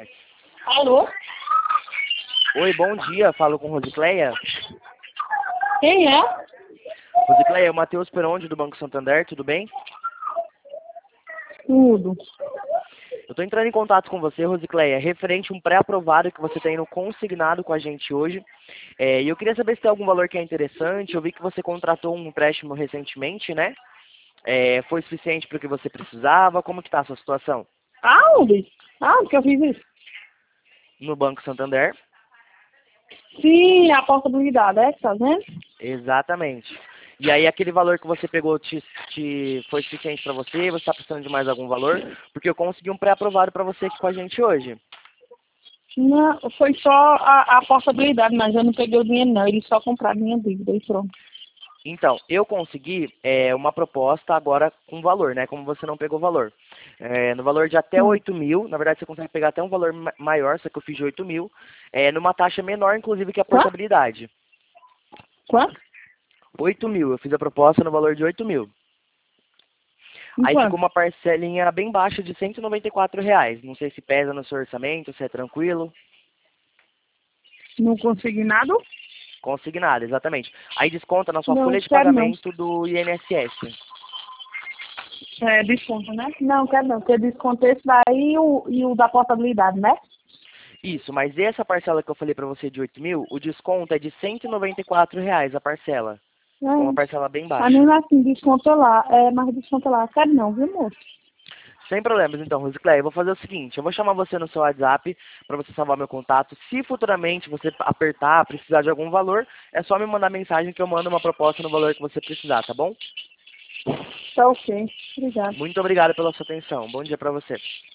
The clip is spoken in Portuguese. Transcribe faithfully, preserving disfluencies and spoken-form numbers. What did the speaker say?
Alô? Oi, bom dia. Falo com Rosicléia. Quem é? Rosicléia, é o Matheus Peronde do Banco Santander, tudo bem? Tudo. Eu estou entrando em contato com você, Rosicléia, referente a um pré-aprovado que você tem no consignado com a gente hoje. É, e eu queria saber se tem algum valor que é interessante. Eu vi que você contratou um empréstimo recentemente, né? É, foi suficiente para o que você precisava? Como que está a sua situação? Aonde? Aonde que eu fiz isso? No Banco Santander? Sim, a possibilidade, é que tá vendo? Exatamente. E aí aquele valor que você pegou te, te foi suficiente para você? Você está precisando de mais algum valor? Porque eu consegui um pré-aprovado para você aqui com a gente hoje. Não, foi só a, a possibilidade, mas eu não peguei o dinheiro não, eles só compraram minha dívida e pronto. Então, eu consegui é, uma proposta agora com valor, né? Como você não pegou valor. É, no valor de até Hum. oito mil, na verdade você consegue pegar até um valor ma- maior, só que eu fiz de oito mil, é, numa taxa menor, inclusive, que a Quanto? portabilidade. Quanto? oito mil, eu fiz a proposta no valor de oito mil. Aí ficou Enquanto? uma parcelinha bem baixa de cento e noventa e quatro reais. Não sei se pesa no seu orçamento, se é tranquilo. Não consegui nada? Consignado, exatamente. Aí desconta na sua Não, folha de quero não. pagamento do I N S S. É, desconto, né? Não, quero não, porque desconto esse daí e o, e o da portabilidade, né? Isso, mas essa parcela que eu falei pra você de oito mil, o desconto é de cento e noventa e quatro reais a parcela. Ficou uma É. parcela bem Mas baixa. mesmo assim, desconto lá, é, mas desconto lá, quero não, viu, moço? Sem problemas, então, Rosicléia. Eu vou fazer o seguinte, eu vou chamar você no seu WhatsApp para você salvar meu contato. Se futuramente você apertar, precisar de algum valor, é só me mandar mensagem que eu mando uma proposta no valor que você precisar, tá bom? Tá ok, obrigada. Muito obrigado pela sua atenção. Bom dia para você.